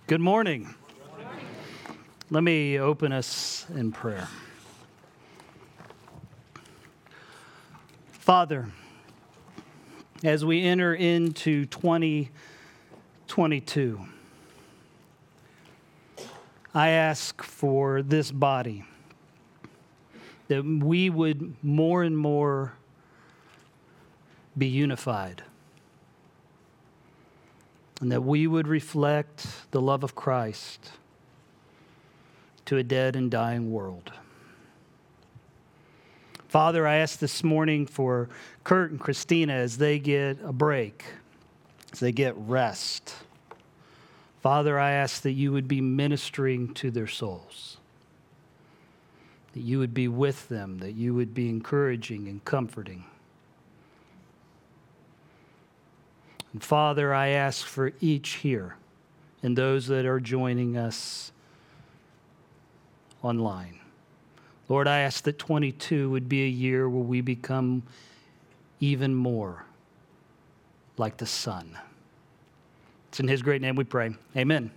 Good morning. Let me open us in prayer. Father, as we enter into 2022, I ask for this body that we would more and more be unified, and that we would reflect the love of Christ to a dead and dying world. Father, I ask this morning for Kurt and Christina as they get a break, as they get rest. Father, I ask that you would be ministering to their souls, that you would be with them, that you would be encouraging and comforting. And Father, I ask for each here and those that are joining us online. Lord, I ask that 22 would be a year where we become even more like the Son. It's in His great name we pray. Amen.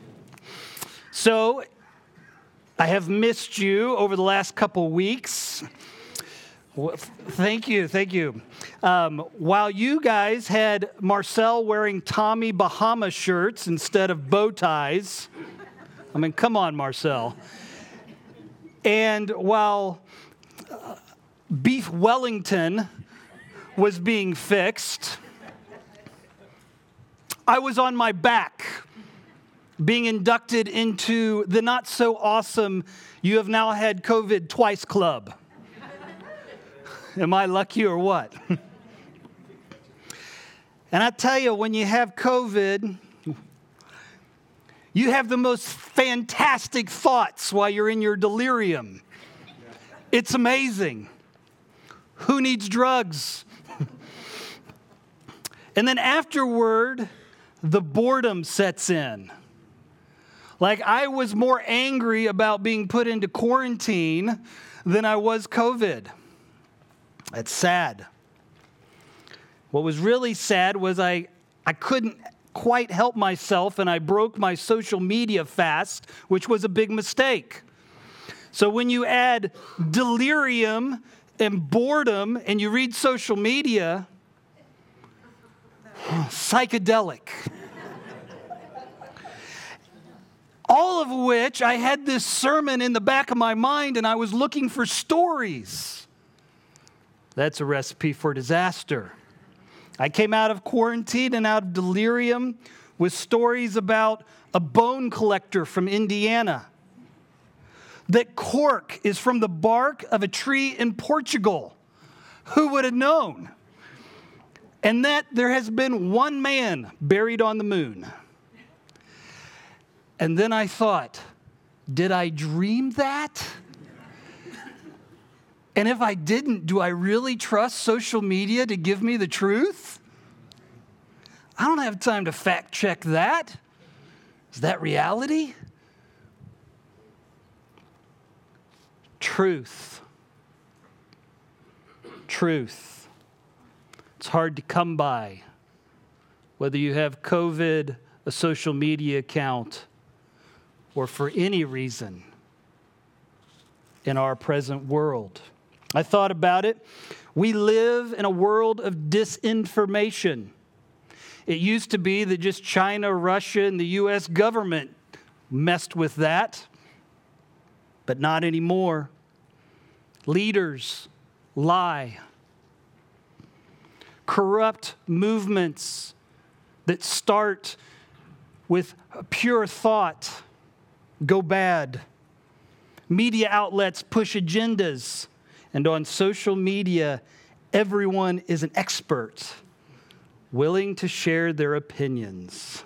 So, I have missed you over the last couple weeks. Thank you. While you guys had Marcel wearing Tommy Bahama shirts instead of bow ties, I mean, come on, Marcel. And while Beef Wellington was being fixed, I was on my back being inducted into the not so awesome "you have now had COVID twice" club. Am I lucky or what? And I tell you, when you have COVID, you have the most fantastic thoughts while you're in your delirium. It's amazing. Who needs drugs? And then afterward, the boredom sets in. Like, I was more angry about being put into quarantine than I was COVID. That's sad. What was really sad was I couldn't quite help myself, and I broke my social media fast, which was a big mistake. So when you add delirium and boredom and you read social media, psychedelic. All of which I had this sermon in the back of my mind, and I was looking for stories. That's a recipe for disaster. I came out of quarantine and out of delirium with stories about a bone collector from Indiana, that cork is from the bark of a tree in Portugal. Who would have known? And that there has been one man buried on the moon. And then I thought, did I dream that? And if I didn't, do I really trust social media to give me the truth? I don't have time to fact check that. Is that reality? Truth. It's hard to come by. Whether you have COVID, a social media account, or for any reason in our present world. I thought about it. We live in a world of disinformation. It used to be that just China, Russia, and the U.S. government messed with that, but not anymore. Leaders lie. Corrupt movements that start with pure thought go bad. Media outlets push agendas. And on social media, everyone is an expert, willing to share their opinions.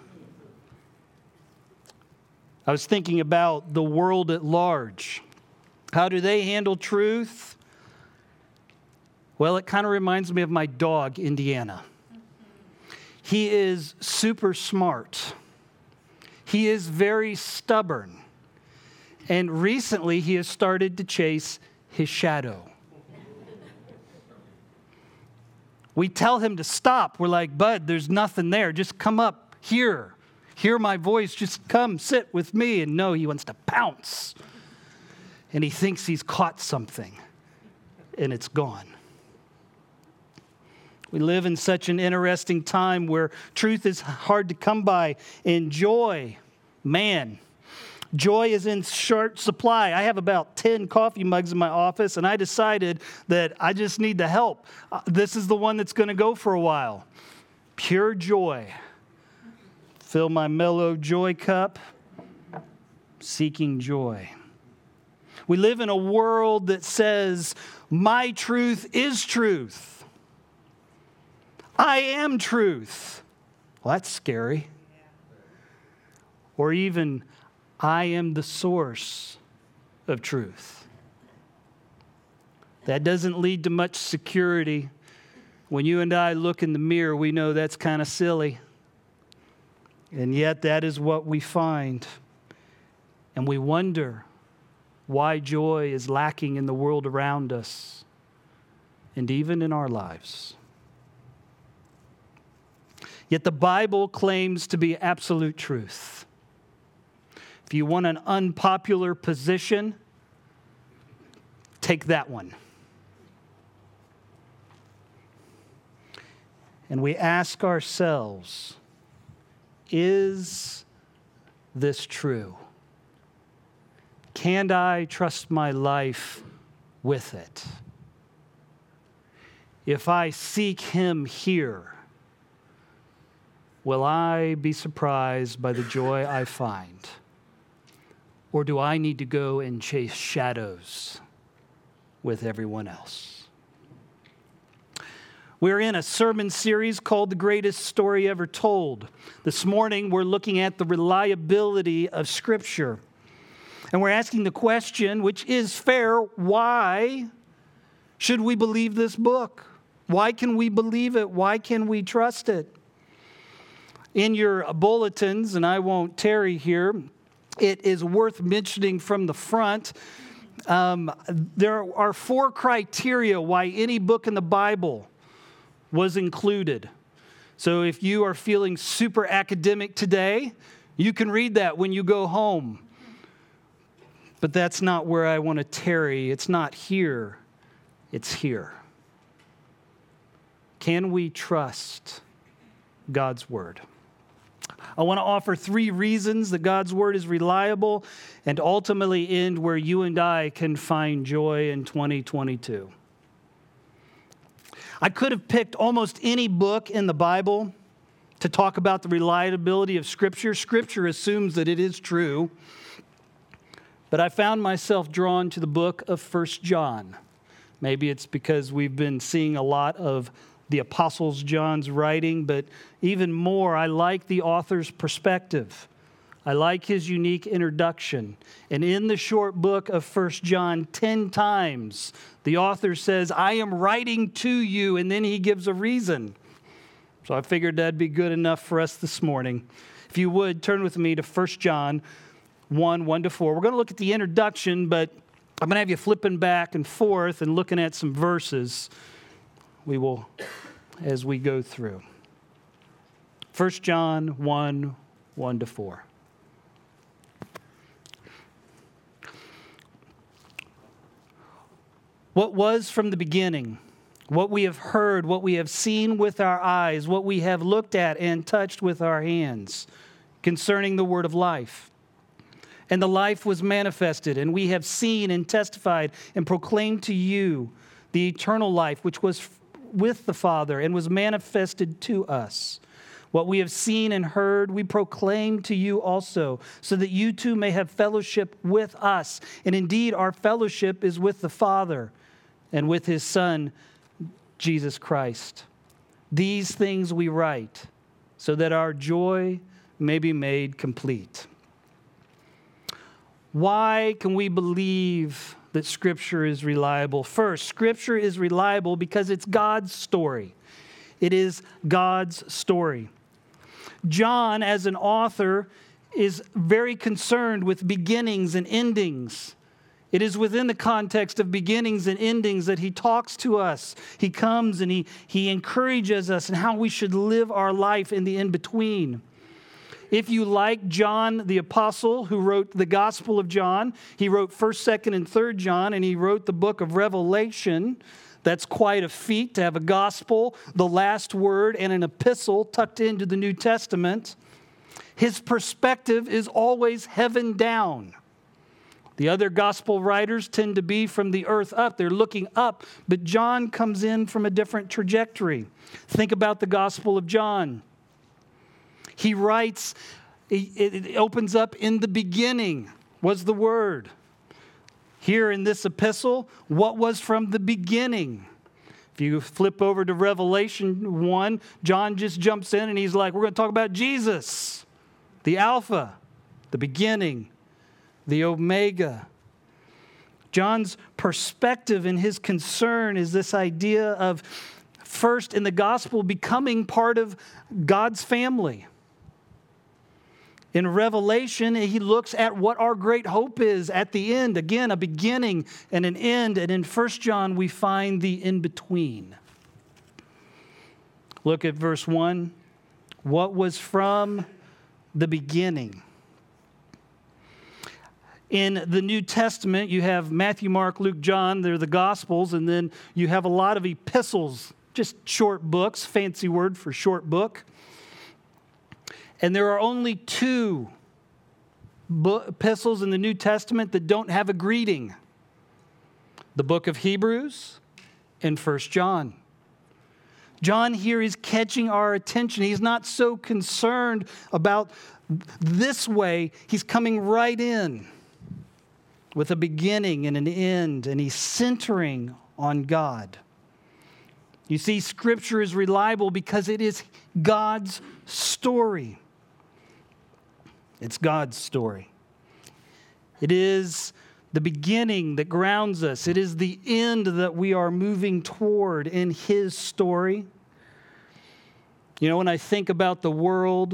I was thinking about the world at large. How do they handle truth? Well, it kind of reminds me of my dog, Indiana. He is super smart. He is very stubborn. And recently, he has started to chase his shadow. We tell him to stop. We're like, bud, there's nothing there. Just come up here. hear my voice, just come sit with me. And no, he wants to pounce. And he thinks he's caught something, and it's gone. We live in such an interesting time where truth is hard to come by, and joy, man, joy is in short supply. I have about 10 coffee mugs in my office, and I decided that I just need the help. This is the one that's going to go for a while. Pure joy. Fill my mellow joy cup, seeking joy. We live in a world that says, my truth is truth. I am truth. Well, that's scary. Or even, I am the source of truth. That doesn't lead to much security. When you and I look in the mirror, we know that's kind of silly. And yet that is what we find. And we wonder why joy is lacking in the world around us and even in our lives. Yet the Bible claims to be absolute truth. If you want an unpopular position, take that one. And we ask ourselves, is this true? Can I trust my life with it? If I seek Him here, will I be surprised by the joy I find? Or do I need to go and chase shadows with everyone else? We're in a sermon series called The Greatest Story Ever Told. This morning, we're looking at the reliability of Scripture. And we're asking the question, which is fair, why should we believe this book? Why can we believe it? Why can we trust it? In your bulletins, and I won't tarry here, it is worth mentioning from the front, there are 4 criteria why any book in the Bible was included. So if you are feeling super academic today, you can read that when you go home. But that's not where I want to tarry. It's not here. It's here. Can we trust God's Word? I want to offer 3 reasons that God's Word is reliable and ultimately end where you and I can find joy in 2022. I could have picked almost any book in the Bible to talk about the reliability of Scripture. Scripture assumes that it is true. But I found myself drawn to the book of 1 John. Maybe it's because we've been seeing a lot of the Apostle John's writing, but even more, I like the author's perspective. I like his unique introduction. And in the short book of 1 John, 10 times, the author says, I am writing to you, and then he gives a reason. So I figured that'd be good enough for us this morning. If you would, turn with me to 1 John 1:1-4. We're going to look at the introduction, but I'm going to have you flipping back and forth and looking at some verses. We will, as we go through. 1 John 1:1-4. What was from the beginning, what we have heard, what we have seen with our eyes, what we have looked at and touched with our hands concerning the word of life. And the life was manifested, and we have seen and testified and proclaimed to you the eternal life, which was with the Father and was manifested to us. What we have seen and heard, we proclaim to you also, so that you too may have fellowship with us. And indeed, our fellowship is with the Father and with His Son, Jesus Christ. These things we write, so that our joy may be made complete. Why can we believe that Scripture is reliable? First, Scripture is reliable because it's God's story. It is God's story. John, as an author, is very concerned with beginnings and endings. It is within the context of beginnings and endings that he talks to us. He comes and he encourages us in how we should live our life in the in-between. If you like John the Apostle, who wrote the Gospel of John, he wrote 1st, 2nd, and 3rd John, and he wrote the book of Revelation. That's quite a feat to have a gospel, the last word, and an epistle tucked into the New Testament. His perspective is always heaven down. The other gospel writers tend to be from the earth up. They're looking up, but John comes in from a different trajectory. Think about the Gospel of John. He writes, it opens up, in the beginning was the Word. Here in this epistle, what was from the beginning? If you flip over to Revelation 1, John just jumps in and he's like, we're going to talk about Jesus, the Alpha, the beginning, the Omega. John's perspective and his concern is this idea of, first in the gospel, becoming part of God's family. In Revelation, he looks at what our great hope is at the end. Again, a beginning and an end. And in 1 John, we find the in-between. Look at verse 1. What was from the beginning? In the New Testament, you have Matthew, Mark, Luke, John. They're the Gospels. And then you have a lot of epistles, just short books, fancy word for short book. And there are only 2 epistles in the New Testament that don't have a greeting. The book of Hebrews and 1 John. John here is catching our attention. He's not so concerned about this way. He's coming right in with a beginning and an end, and he's centering on God. You see, Scripture is reliable because it is God's story. It's God's story. It is the beginning that grounds us. It is the end that we are moving toward in His story. You know, when I think about the world,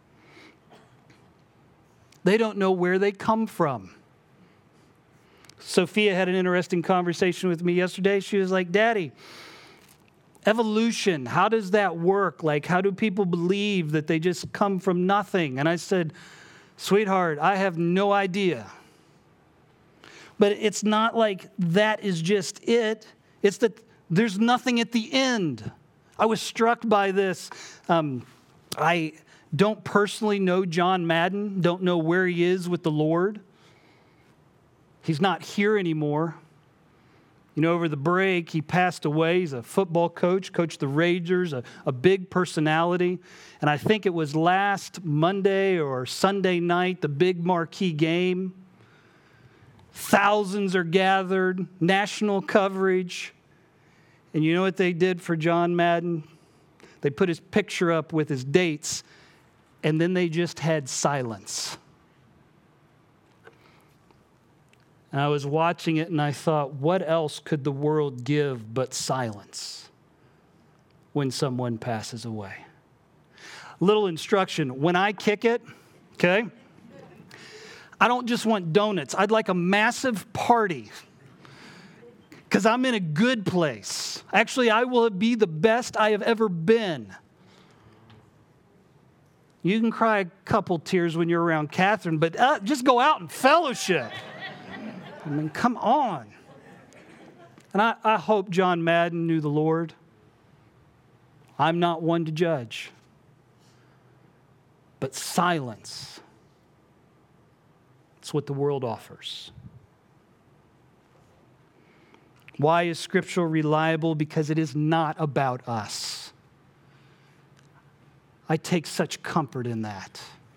they don't know where they come from. Sophia had an interesting conversation with me yesterday. She was like, Daddy, evolution, how does that work? Like, how do people believe that they just come from nothing? And I said, sweetheart, I have no idea. But it's not like that is just it. It's that there's nothing at the end. I was struck by this. I don't personally know John Madden, don't know where he is with the Lord. He's not here anymore. You know, over the break, he passed away. He's a football coach, coached the Rangers, a big personality. And I think it was last Monday or Sunday night, the big marquee game. Thousands are gathered, national coverage. And you know what they did for John Madden? They put his picture up with his dates, and then they just had silence. And I was watching it and I thought, what else could the world give but silence when someone passes away? Little instruction, when I kick it, okay, I don't just want donuts. I'd like a massive party because I'm in a good place. Actually, I will be the best I have ever been. You can cry a couple tears when you're around Catherine, but just go out and fellowship. I mean, come on. And I hope John Madden knew the Lord. I'm not one to judge. But silence. It's what the world offers. Why is Scripture reliable? Because it is not about us. I take such comfort in that.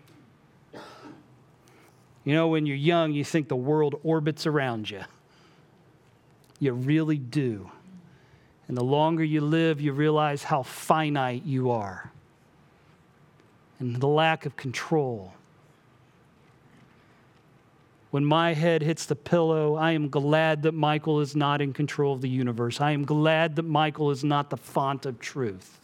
You know, when you're young, you think the world orbits around you. You really do. And the longer you live, you realize how finite you are. And the lack of control. When my head hits the pillow, I am glad that Michael is not in control of the universe. I am glad that Michael is not the font of truth.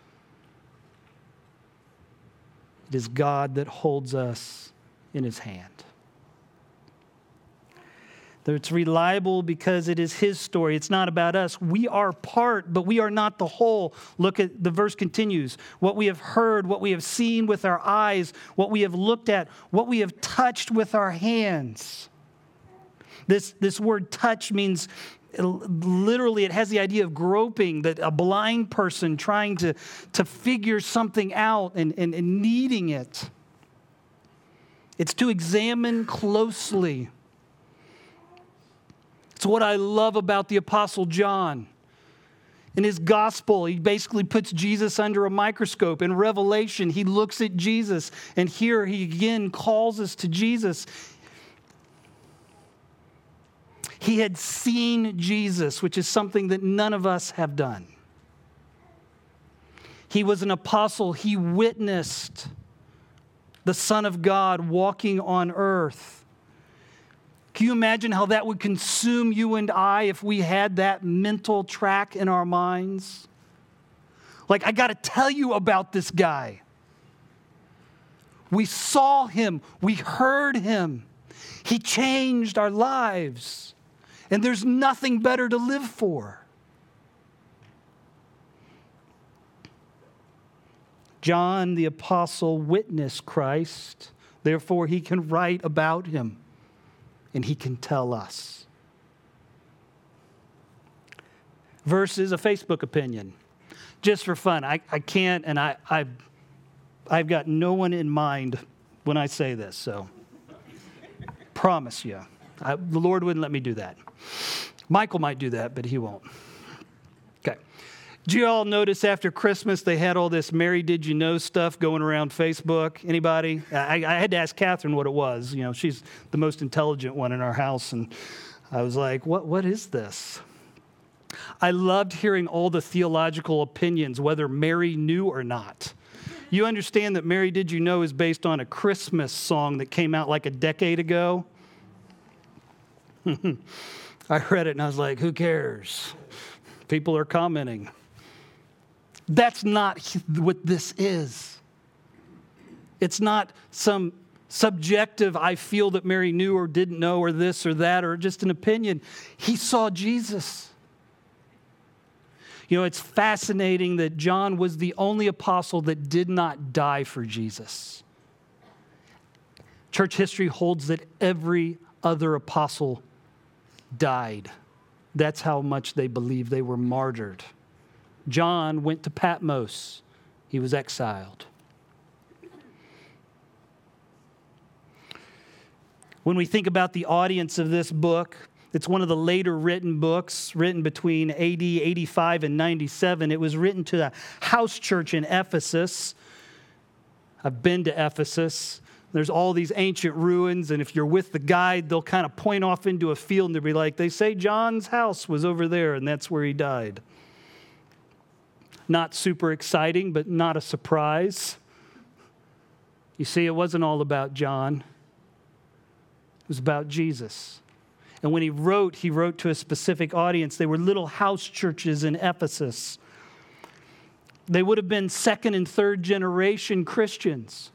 It is God that holds us in His hand. It's reliable because it is his story. It's not about us. We are part, but we are not the whole. Look at the verse continues. What we have heard, what we have seen with our eyes, what we have looked at, what we have touched with our hands. This word touch means literally it has the idea of groping, that a blind person trying to figure something out and needing it. It's to examine closely. It's what I love about the Apostle John. In his gospel, he basically puts Jesus under a microscope. In Revelation, he looks at Jesus, and here he again calls us to Jesus. He had seen Jesus, which is something that none of us have done. He was an apostle. He witnessed the Son of God walking on earth. Can you imagine how that would consume you and I if we had that mental track in our minds? Like, I got to tell you about this guy. We saw him. We heard him. He changed our lives. And there's nothing better to live for. John the apostle witnessed Christ. Therefore, he can write about him. And he can tell us. Versus a Facebook opinion. Just for fun. I can't, and I've got no one in mind when I say this, so promise you. The Lord wouldn't let me do that. Michael might do that, but he won't. Okay. Do you all notice after Christmas they had all this Mary Did You Know stuff going around Facebook? Anybody? I had to ask Catherine what it was. You know, she's the most intelligent one in our house. And I was like, what is this? I loved hearing all the theological opinions, whether Mary knew or not. You understand that Mary Did You Know is based on a Christmas song that came out like a decade ago? I read it and I was like, who cares? People are commenting. That's not what this is. It's not some subjective, I feel that Mary knew or didn't know or this or that or just an opinion. He saw Jesus. You know, it's fascinating that John was the only apostle that did not die for Jesus. Church history holds that every other apostle died. That's how much they believe they were martyred. John went to Patmos. He was exiled. When we think about the audience of this book, it's one of the later written books, written between AD 85 and 97. It was written to a house church in Ephesus. I've been to Ephesus. There's all these ancient ruins, and if you're with the guide, they'll kind of point off into a field and they'll be like, they say John's house was over there, and that's where he died. Not super exciting, but not a surprise. You see, it wasn't all about John. It was about Jesus. And when he wrote to a specific audience. They were little house churches in Ephesus. They would have been second and third generation Christians.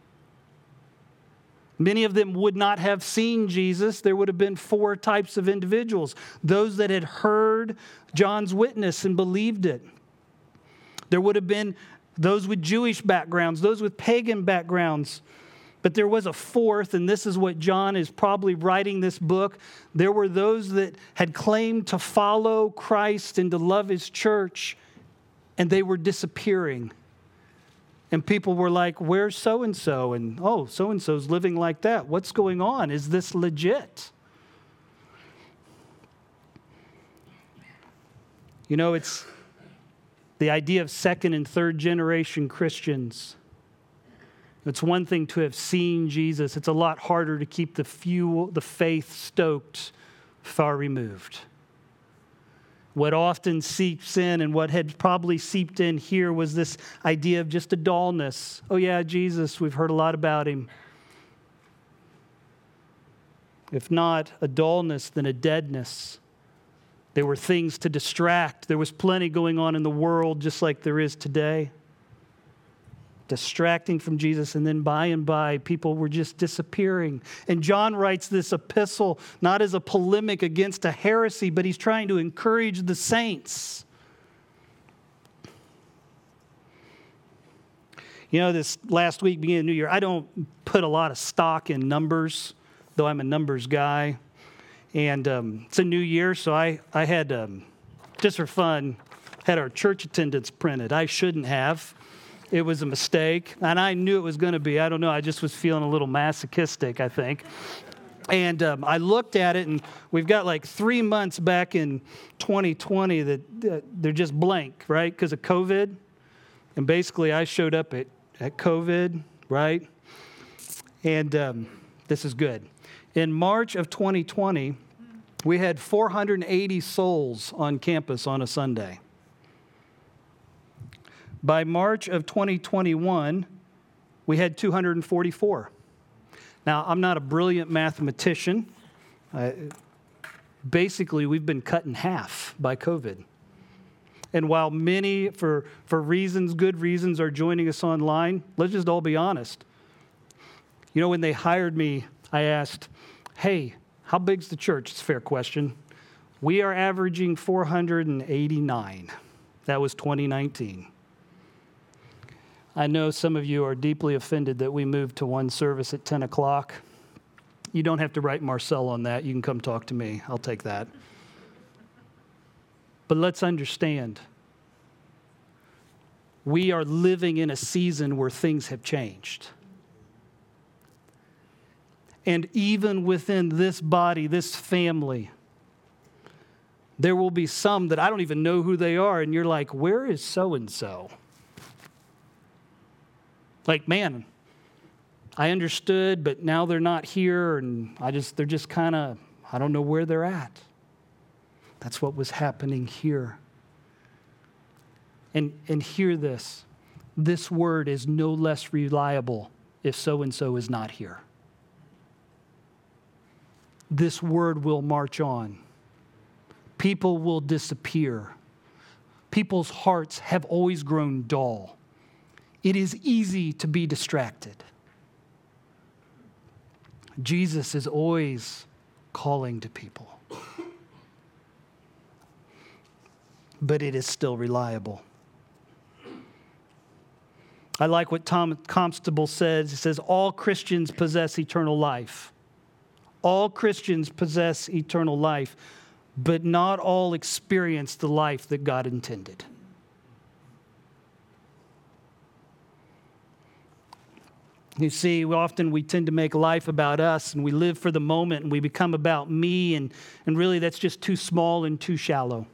Many of them would not have seen Jesus. There would have been four types of individuals. Those that had heard John's witness and believed it. There would have been those with Jewish backgrounds, those with pagan backgrounds. But there was a fourth, and this is what John is probably writing this book. There were those that had claimed to follow Christ and to love his church, and they were disappearing. And people were like, where's so-and-so? And, oh, so-and-so's living like that. What's going on? Is this legit? You know, it's the idea of second and third generation Christians. It's one thing to have seen Jesus. It's a lot harder to keep the faith stoked, far removed. What often seeps in and what had probably seeped in here was this idea of just a dullness. Oh yeah, Jesus, we've heard a lot about him. If not a dullness, then a deadness. There were things to distract. There was plenty going on in the world just like there is today. distracting from Jesus, and then by and by, people were just disappearing. And John writes this epistle not as a polemic against a heresy, but he's trying to encourage the saints. You know, this last week, beginning of the new year, I don't put a lot of stock in numbers, though I'm a numbers guy. And it's a new year, so I had, just for fun, had our church attendance printed. I shouldn't have. It was a mistake, and I knew it was going to be. I don't know. I just was feeling a little masochistic, I think. And I looked at it, and we've got like 3 months back in 2020 that they're just blank, right, because of COVID. And basically, I showed up at COVID, right? And this is good. In March of 2020, we had 480 souls on campus on a Sunday. By March of 2021, we had 244. Now, I'm not a brilliant mathematician. Basically, we've been cut in half by COVID. And while many, for reasons, good reasons, are joining us online, let's just all be honest. You know, when they hired me, I asked, hey, how big's the church? It's a fair question. We are averaging 489. That was 2019. I know some of you are deeply offended that we moved to one service at 10 o'clock. You don't have to write Marcel on that. You can come talk to me. I'll take that. But let's understand, we are living in a season where things have changed. And even within this body, this family, there will be some that I don't even know who they are, and you're like, where is so-and-so? Like, man, I understood, but now they're not here, and they're just kind of, I don't know where they're at. That's what was happening here. And hear this. This word is no less reliable if so-and-so is not here. This word will march on. People will disappear. People's hearts have always grown dull. It is easy to be distracted. Jesus is always calling to people. But it is still reliable. I like what Tom Constable says. He says, all Christians possess eternal life. All Christians possess eternal life, but not all experience the life that God intended. You see, often we tend to make life about us, and we live for the moment, and we become about me, and really that's just too small and too shallow.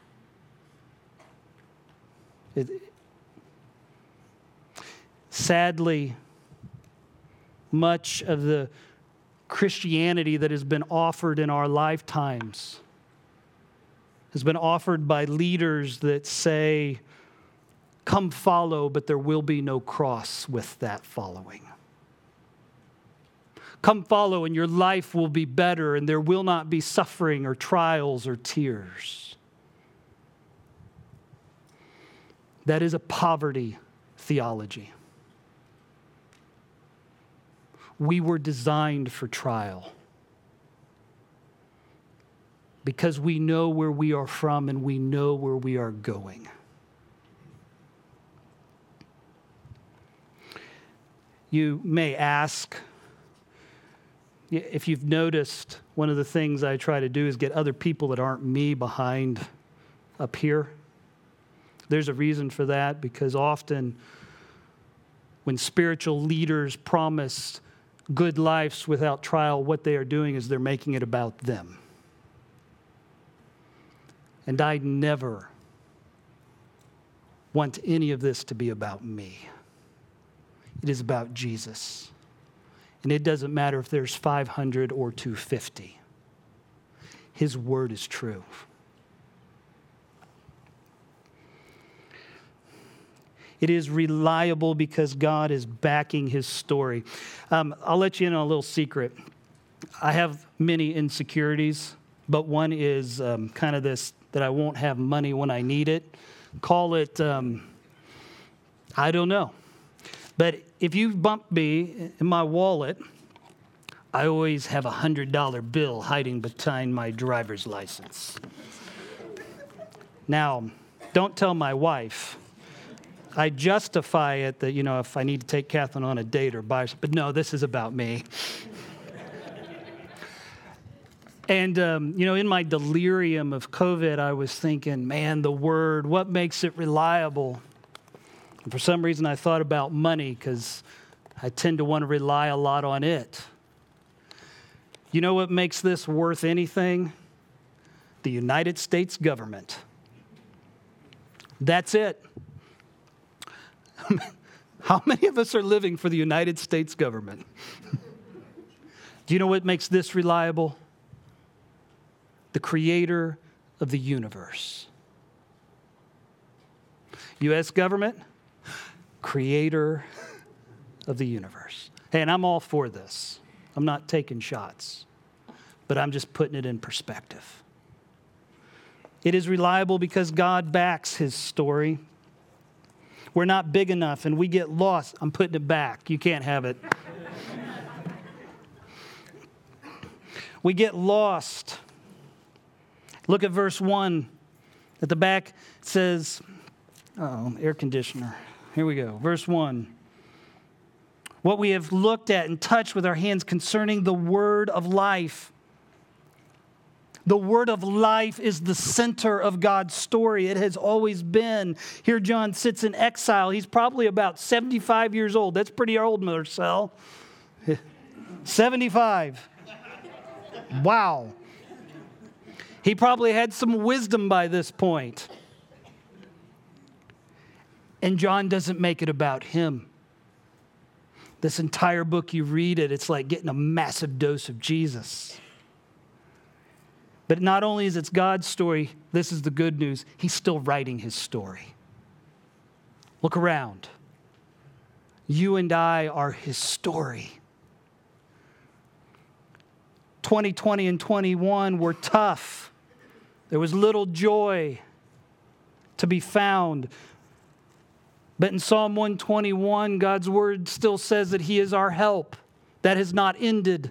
Sadly, much of the Christianity that has been offered in our lifetimes has been offered by leaders that say, come follow, but there will be no cross with that following. Come follow and your life will be better and there will not be suffering or trials or tears. That is a poverty theology. We were designed for trial because we know where we are from and we know where we are going. You may ask, if you've noticed, one of the things I try to do is get other people that aren't me behind up here. There's a reason for that, because often when spiritual leaders promise good lives without trial, what they are doing is they're making it about them. And I never want any of this to be about me. It is about Jesus. And it doesn't matter if there's 500 or 250. His word is true. It is reliable because God is backing his story. I'll let you in on a little secret. I have many insecurities, but one is kind of this, that I won't have money when I need it. Call it, I don't know. But if you bump me in my wallet, I always have a $100 bill hiding behind my driver's license. Now, don't tell my wife. I justify it that, if I need to take Catherine on a date or buy something. But no, this is about me. And, in my delirium of COVID, I was thinking, man, the word, what makes it reliable? And for some reason, I thought about money because I tend to want to rely a lot on it. You know what makes this worth anything? The United States government. That's it. How many of us are living for the United States government? Do you know what makes this reliable? The creator of the universe. U.S. government, creator of the universe. Hey, and I'm all for this. I'm not taking shots, but I'm just putting it in perspective. It is reliable because God backs his story. We're not big enough and we get lost. I'm putting it back. You can't have it. We get lost. Look at verse 1. At the back it says, air conditioner. Here we go. Verse 1. What we have looked at and touched with our hands concerning the word of life. The word of life is the center of God's story. It has always been. Here John sits in exile. He's probably about 75 years old. That's pretty old, Marcel. 75. Wow. He probably had some wisdom by this point. And John doesn't make it about him. This entire book, you read it, it's like getting a massive dose of Jesus. But not only is it God's story, this is the good news. He's still writing his story. Look around. You and I are his story. 2020 and 21 were tough. There was little joy to be found. But in Psalm 121, God's word still says that he is our help. That has not ended.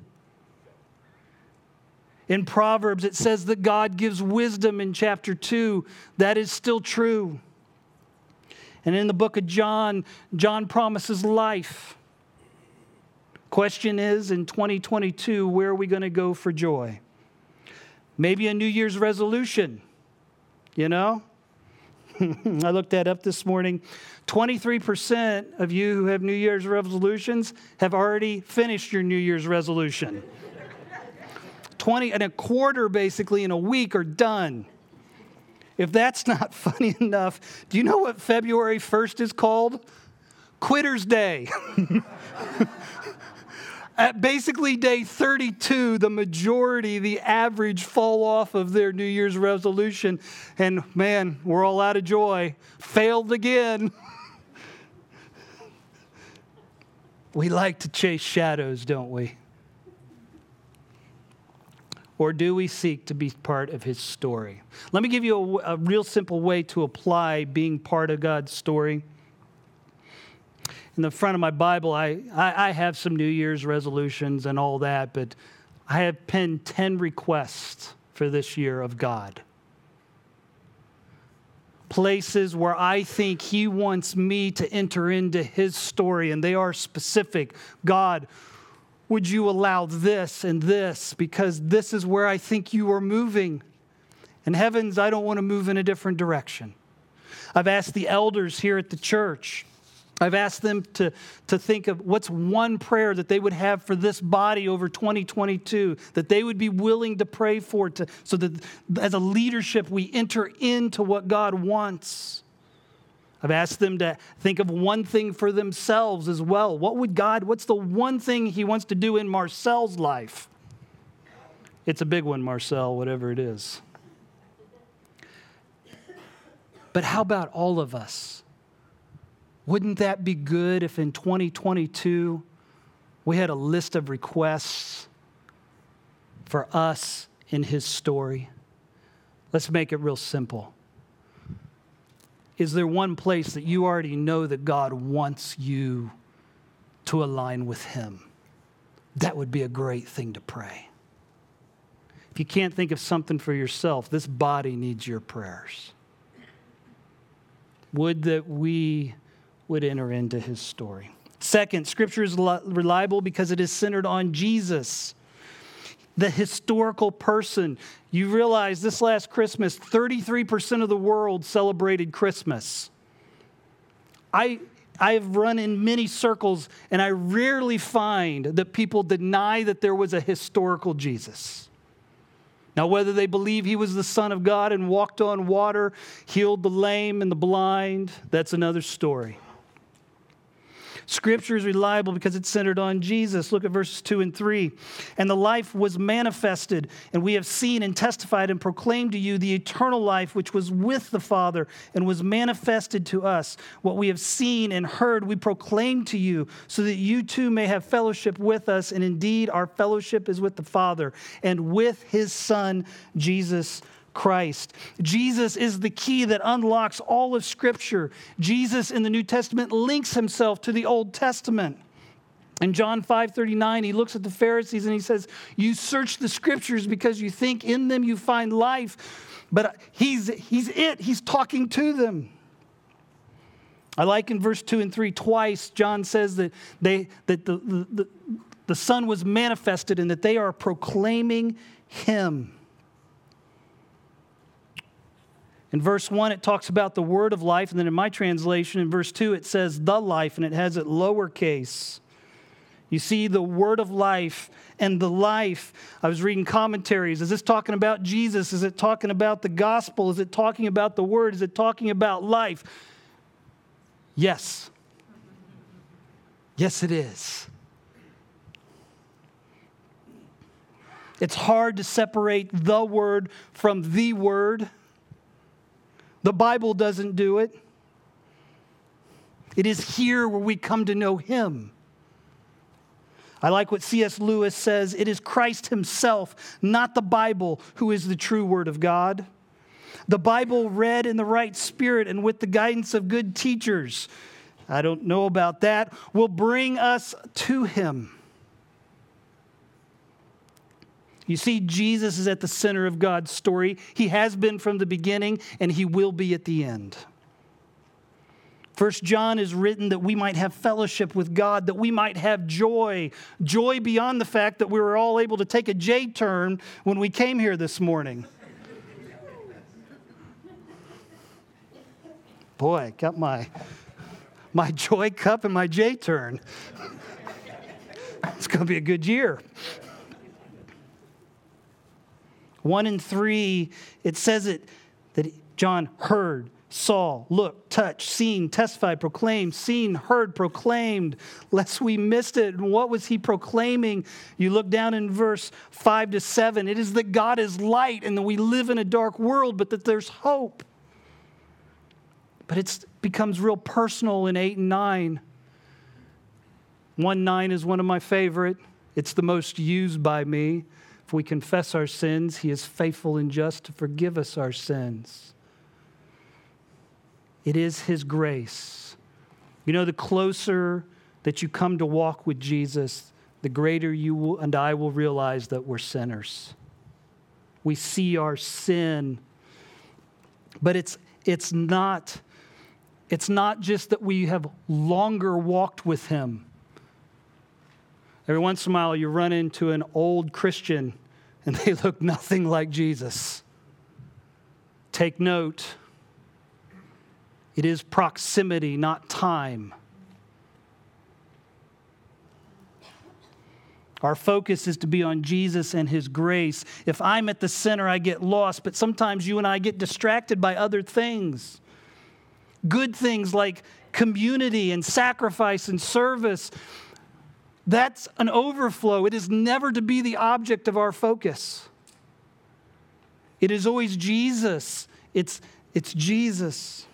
In Proverbs, it says that God gives wisdom in chapter 2. That is still true. And in the book of John, John promises life. Question is, in 2022, where are we going to go for joy? Maybe a New Year's resolution, I looked that up this morning. 23% of you who have New Year's resolutions have already finished your New Year's resolution. 20 and a quarter, basically, in a week are done. If that's not funny enough, do you know what February 1st is called? Quitter's Day. At basically day 32, the majority, the average, fall off of their New Year's resolution. And man, we're all out of joy. Failed again. We like to chase shadows, don't we? Or do we seek to be part of his story? Let me give you a real simple way to apply being part of God's story. In the front of my Bible, I have some New Year's resolutions and all that, but I have penned 10 requests for this year of God. Places where I think he wants me to enter into his story, and they are specific. God, would you allow this and this, because this is where I think you are moving. And heavens, I don't want to move in a different direction. I've asked the elders here at the church, I've asked them to think of what's one prayer that they would have for this body over 2022, that they would be willing to pray for, so that as a leadership we enter into what God wants. I've asked them to think of one thing for themselves as well. What's the one thing he wants to do in Marcel's life? It's a big one, Marcel, whatever it is. But how about all of us? Wouldn't that be good if in 2022 we had a list of requests for us in his story? Let's make it real simple. Is there one place that you already know that God wants you to align with Him. That would be a great thing to pray. If you can't think of something for yourself, this body needs your prayers. Would that we would enter into His story. Second, Scripture is reliable because it is centered on Jesus, the historical person. You realize this last Christmas, 33% of the world celebrated Christmas. I have run in many circles, and I rarely find that people deny that there was a historical Jesus. Now, whether they believe He was the Son of God and walked on water, healed the lame and the blind, that's another story. Scripture is reliable because it's centered on Jesus. Look at verses 2 and 3. And the life was manifested, and we have seen and testified and proclaimed to you the eternal life which was with the Father and was manifested to us. What we have seen and heard we proclaim to you, so that you too may have fellowship with us. And indeed, our fellowship is with the Father and with His Son, Jesus Christ. Jesus is the key that unlocks all of Scripture. Jesus in the New Testament links Himself to the Old Testament. In John 5:39, He looks at the Pharisees and He says, you search the Scriptures because you think in them you find life. But He's it. He's talking to them. I like in verse 2 and 3, twice John says that the Son was manifested and that they are proclaiming Him. In verse 1, it talks about the word of life. And then in my translation, in verse 2, it says the life, and it has it lowercase. You see the word of life and the life. I was reading commentaries. Is this talking about Jesus? Is it talking about the gospel? Is it talking about the word? Is it talking about life? Yes. Yes, it is. It's hard to separate the word from the word. The Bible doesn't do it. It is here where we come to know Him. I like what C.S. Lewis says. It is Christ Himself, not the Bible, who is the true Word of God. The Bible read in the right spirit and with the guidance of good teachers, I don't know about that, will bring us to Him. You see, Jesus is at the center of God's story. He has been from the beginning, and He will be at the end. 1 John is written that we might have fellowship with God, that we might have joy. Joy beyond the fact that we were all able to take a J-turn when we came here this morning. Boy, I got my joy cup and my J-turn. It's going to be a good year. 1 and 3, it says that John heard, saw, looked, touched, seen, testified, proclaimed, seen, heard, proclaimed, lest we missed it. And what was he proclaiming? You look down in verse 5 to 7. It is that God is light and that we live in a dark world, but that there's hope. But it becomes real personal in 8 and 9. 1:9 is one of my favorite. It's the most used by me. If we confess our sins, He is faithful and just to forgive us our sins. It is His grace. You know, the closer that you come to walk with Jesus, the greater you and I will realize that we're sinners. We see our sin. But it's not just that we have longer walked with Him. Every once in a while, you run into an old Christian and they look nothing like Jesus. Take note. It is proximity, not time. Our focus is to be on Jesus and His grace. If I'm at the center, I get lost, but sometimes you and I get distracted by other things. Good things like community and sacrifice and service. That's an overflow. It is never to be the object of our focus. It is always Jesus. It's Jesus.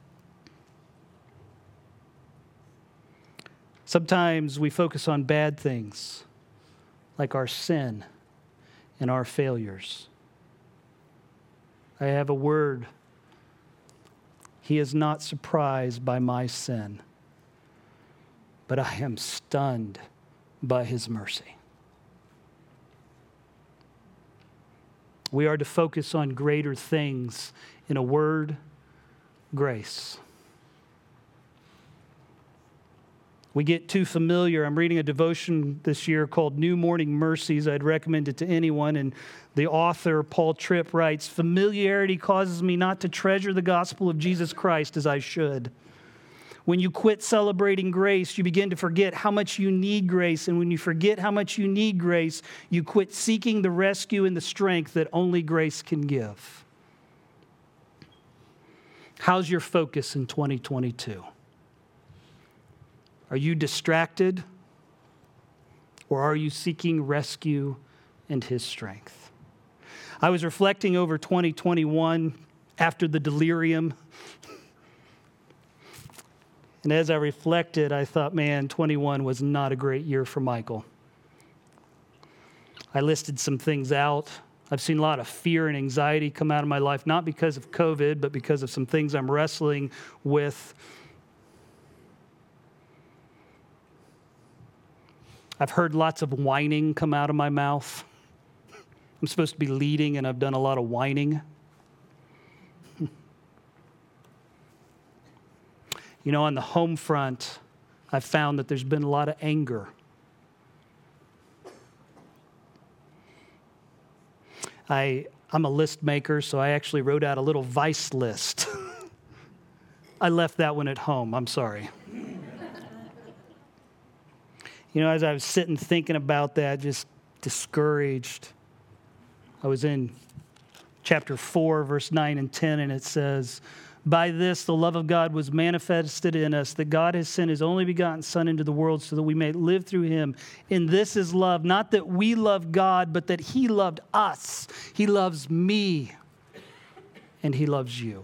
Sometimes we focus on bad things, like our sin and our failures. I have a word. He is not surprised by my sin. but I am stunned by his mercy. We are to focus on greater things. In a word, grace. We get too familiar. I'm reading a devotion this year called New Morning Mercies. I'd recommend it to anyone. And the author, Paul Tripp, writes, "Familiarity causes me not to treasure the gospel of Jesus Christ as I should. When you quit celebrating grace, you begin to forget how much you need grace. And when you forget how much you need grace, you quit seeking the rescue and the strength that only grace can give." How's your focus in 2022? Are you distracted, or are you seeking rescue and his strength? I was reflecting over 2021 after the delirium. And as I reflected, I thought, man, 21 was not a great year for Michael. I listed some things out. I've seen a lot of fear and anxiety come out of my life, not because of COVID, but because of some things I'm wrestling with. I've heard lots of whining come out of my mouth. I'm supposed to be leading, and I've done a lot of whining. You know, on the home front, I've found that there's been a lot of anger. I'm a list maker, so I actually wrote out a little vice list. I left that one at home. I'm sorry. You know, as I was sitting thinking about that, just discouraged, I was in chapter 4, verse 9 and 10, and it says, "By this the love of God was manifested in us, that God has sent his only begotten Son into the world so that we may live through him. And this is love, not that we love God, but that he loved us. He loves me, and he loves you."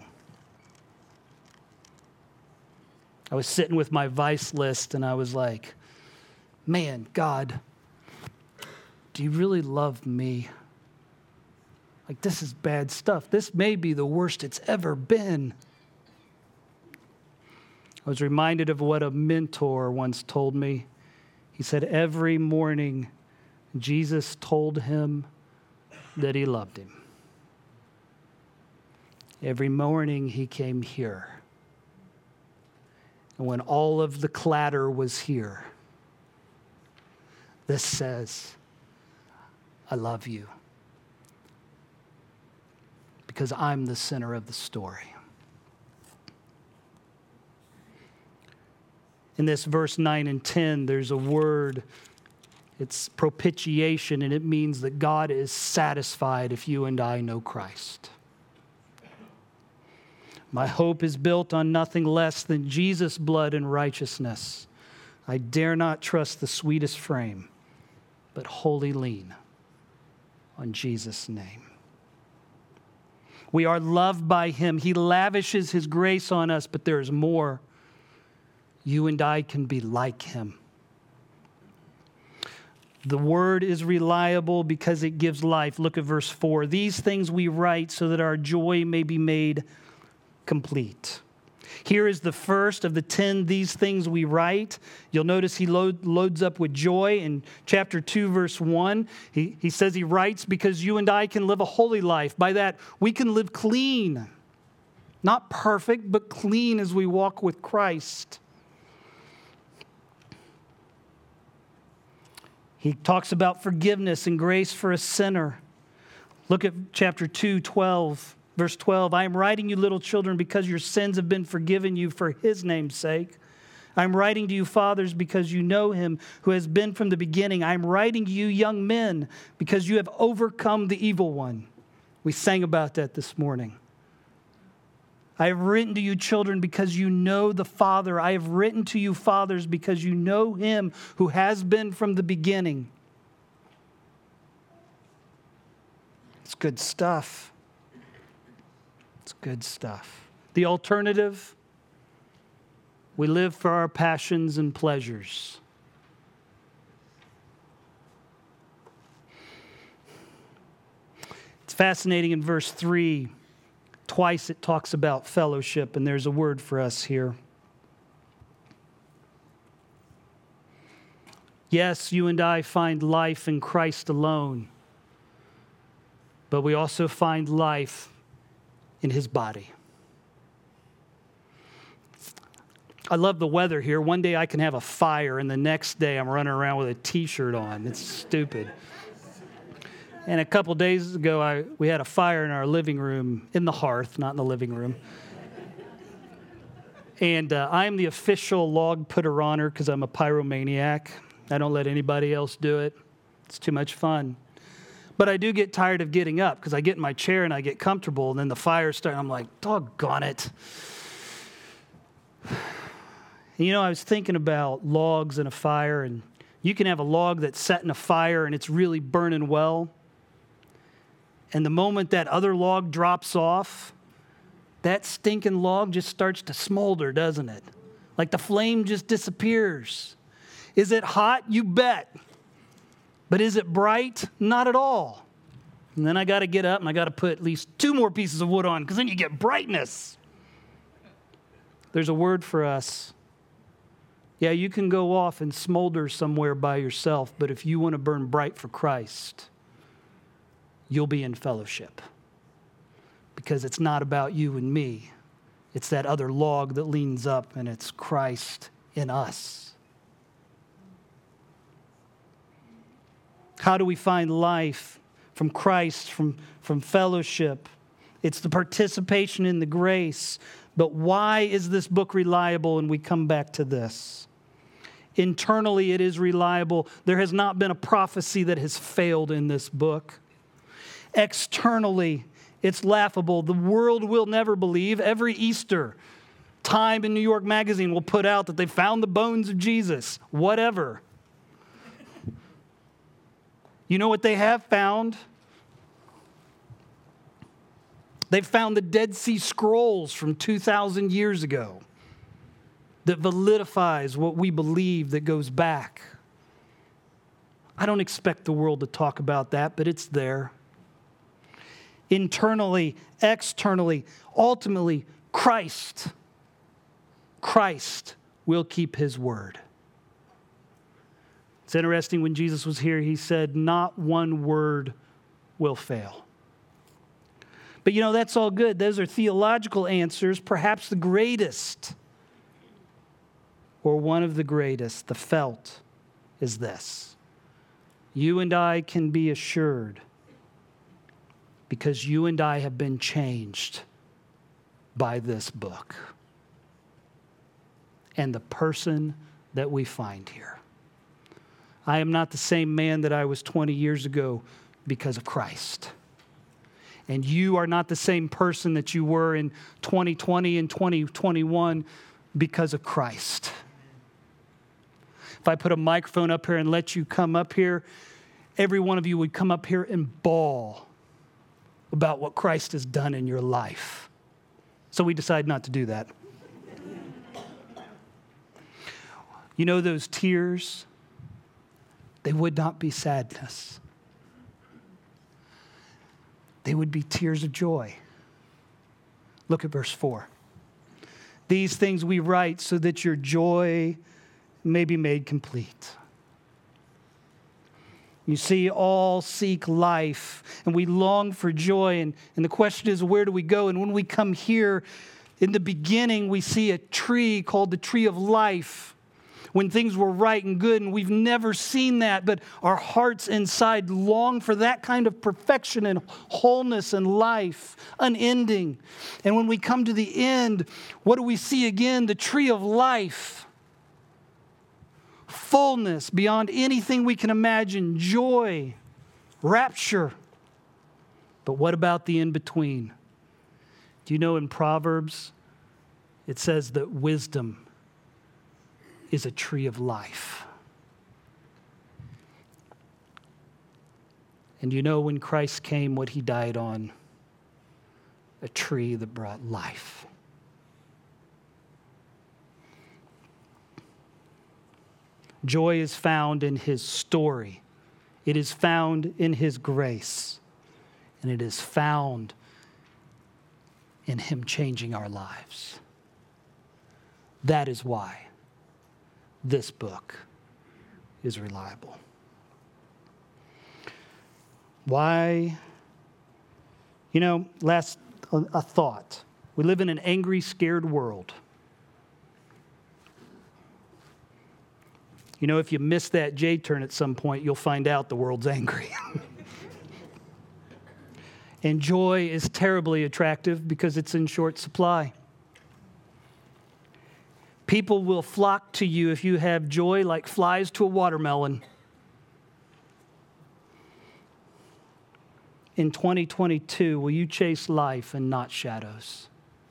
I was sitting with my vice list, and I was like, man, God, do you really love me? Like, this is bad stuff. This may be the worst it's ever been. I was reminded of what a mentor once told me. He said every morning Jesus told him that he loved him. Every morning he came here. And when all of the clatter was here, this says, I love you. Because I'm the center of the story. In this verse 9 and 10, there's a word. It's propitiation, and it means that God is satisfied if you and I know Christ. My hope is built on nothing less than Jesus' blood and righteousness. I dare not trust the sweetest frame, but wholly lean on Jesus' name. We are loved by him. He lavishes his grace on us, but there is more. You and I can be like him. The word is reliable because it gives life. Look at verse 4. These things we write so that our joy may be made complete. Here is the first of the 10, these things we write. You'll notice he loads up with joy in chapter 2, verse 1. He says he writes because you and I can live a holy life. By that, we can live clean. Not perfect, but clean as we walk with Christ. He talks about forgiveness and grace for a sinner. Look at chapter 2, 12. Verse 12, I am writing you, little children, because your sins have been forgiven you for his name's sake. I am writing to you, fathers, because you know him who has been from the beginning. I am writing to you, young men, because you have overcome the evil one. We sang about that this morning. I have written to you, children, because you know the Father. I have written to you, fathers, because you know him who has been from the beginning. It's good stuff. It's good stuff. The alternative, we live for our passions and pleasures. It's fascinating in verse 3. Twice it talks about fellowship, and there's a word for us here. Yes, you and I find life in Christ alone, but we also find life in his body. I love the weather here. One day I can have a fire, and the next day I'm running around with a T-shirt on. It's stupid. And a couple days ago, we had a fire in our living room, in the hearth, not in the living room. And I'm the official log putter-oner because I'm a pyromaniac. I don't let anybody else do it. It's too much fun. But I do get tired of getting up because I get in my chair and I get comfortable, and then the fire starts. I'm like, doggone it. You know, I was thinking about logs and a fire, and you can have a log that's set in a fire and it's really burning well. And the moment that other log drops off, that stinking log just starts to smolder, doesn't it? Like the flame just disappears. Is it hot? You bet. But is it bright? Not at all. And then I got to get up and I got to put at least 2 more pieces of wood on because then you get brightness. There's a word for us. Yeah, you can go off and smolder somewhere by yourself, but if you want to burn bright for Christ, you'll be in fellowship. Because it's not about you and me. It's that other log that leans up, and it's Christ in us. How do we find life from Christ, from fellowship? It's the participation in the grace. But why is this book reliable? And we come back to this. Internally, it is reliable. There has not been a prophecy that has failed in this book. Externally, it's laughable. The world will never believe. Every Easter, Time in New York Magazine will put out that they found the bones of Jesus. Whatever. You know what they have found? They've found the Dead Sea Scrolls from 2,000 years ago that validifies what we believe, that goes back. I don't expect the world to talk about that, but it's there. Internally, externally, ultimately, Christ will keep his word. It's interesting, when Jesus was here, he said, not one word will fail. But you know, that's all good. Those are theological answers, perhaps the greatest, or one of the greatest, the felt, is this. You and I can be assured because you and I have been changed by this book and the person that we find here. I am not the same man that I was 20 years ago because of Christ. And you are not the same person that you were in 2020 and 2021 because of Christ. If I put a microphone up here and let you come up here, every one of you would come up here and bawl about what Christ has done in your life. So we decided not to do that. You know, those tears, they would not be sadness. They would be tears of joy. Look at verse 4. These things we write so that your joy may be made complete. You see, all seek life, and we long for joy. And the question is, where do we go? And when we come here, in the beginning, we see a tree called the tree of life. When things were right and good, and we've never seen that, but our hearts inside long for that kind of perfection and wholeness and life, unending. And when we come to the end, what do we see again? The tree of life. Fullness beyond anything we can imagine, joy, rapture. But what about the in-between? Do you know in Proverbs, it says that wisdom is a tree of life. And you know, when Christ came, what he died on? A tree that brought life. Joy is found in his story. It is found in his grace. And it is found in him changing our lives. That is why this book is reliable. Why? Last a thought. We live in an angry, scared world. If you miss that J-turn at some point, you'll find out the world's angry. And joy is terribly attractive because it's in short supply. People will flock to you if you have joy like flies to a watermelon. In 2022, will you chase life and not shadows?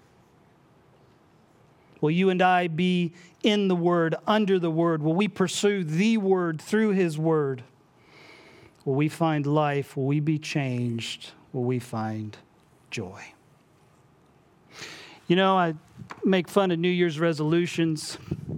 Will you and I be in the Word, under the Word? Will we pursue the Word through His Word? Will we find life? Will we be changed? Will we find joy? I make fun of New Year's resolutions.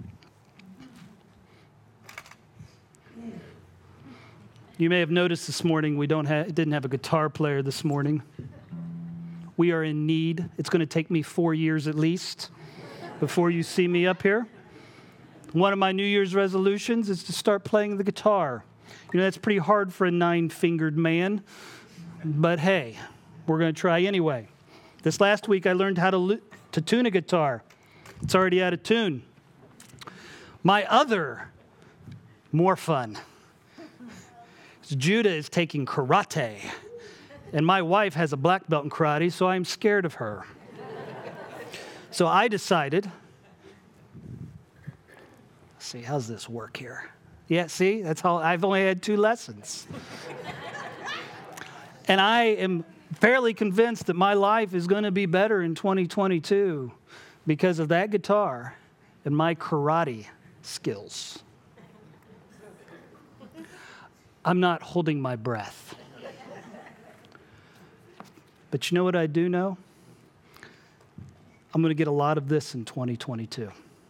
You may have noticed this morning we didn't have a guitar player this morning. We are in need. It's going to take me 4 years at least before you see me up here. One of my New Year's resolutions is to start playing the guitar. That's pretty hard for a 9-fingered man, but hey, we're going to try anyway. This last week I learned how to tune a guitar. It's already out of tune. My other, more fun, Judah is taking karate, and my wife has a black belt in karate, so I'm scared of her. So I decided, let's see, how's this work here? Yeah, see, that's how I've only had 2 lessons. And I am fairly convinced that my life is going to be better in 2022 because of that guitar and my karate skills. I'm not holding my breath. But you know what I do know? I'm going to get a lot of this in 2022.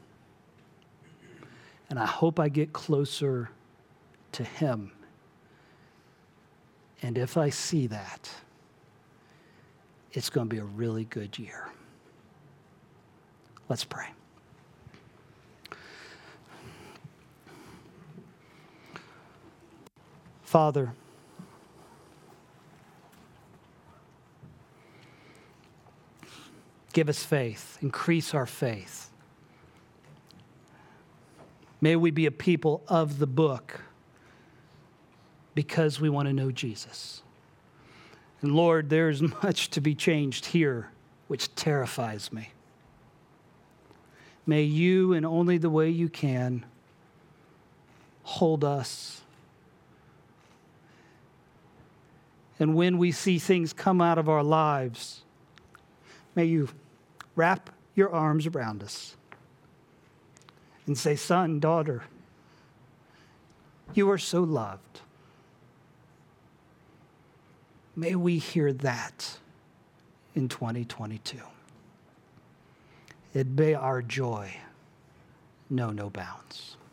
And I hope I get closer to Him. And if I see that, it's going to be a really good year. Let's pray. Father, give us faith, increase our faith. May we be a people of the book because we want to know Jesus. And Lord, there's much to be changed here, which terrifies me. May you, in only the way you can, hold us. And when we see things come out of our lives, may you wrap your arms around us and say, son, daughter, you are so loved. May we hear that in 2022. It may our joy know no bounds.